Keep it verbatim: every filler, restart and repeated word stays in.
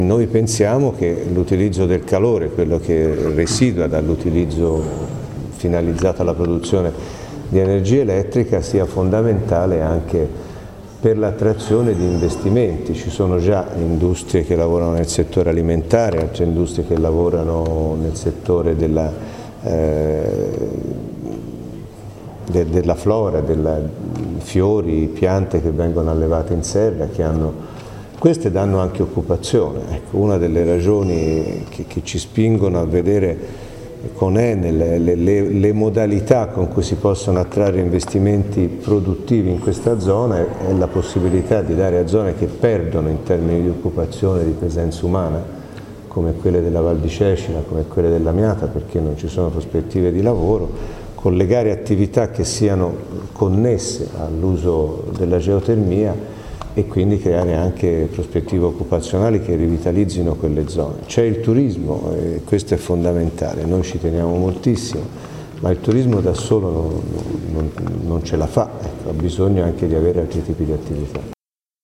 Noi pensiamo che l'utilizzo del calore, quello che residua dall'utilizzo finalizzato alla produzione di energia elettrica, sia fondamentale anche per l'attrazione di investimenti. Ci sono già industrie che lavorano nel settore alimentare, altre industrie che lavorano nel settore della, eh, de, della flora, della, fiori, piante che vengono allevate in serra, che hanno Queste danno anche occupazione. Ecco, una delle ragioni che, che ci spingono a vedere con Enel le, le, le modalità con cui si possono attrarre investimenti produttivi in questa zona è, è la possibilità di dare a zone che perdono in termini di occupazione e di presenza umana, come quelle della Val di Cecina, come quelle dell'Amiata, perché non ci sono prospettive di lavoro, collegare attività che siano connesse all'uso della geotermia e quindi creare anche prospettive occupazionali che rivitalizzino quelle zone. C'è il turismo, e questo è fondamentale, noi ci teniamo moltissimo, ma il turismo da solo non, non, non ce la fa, ecco, ha bisogno anche di avere altri tipi di attività.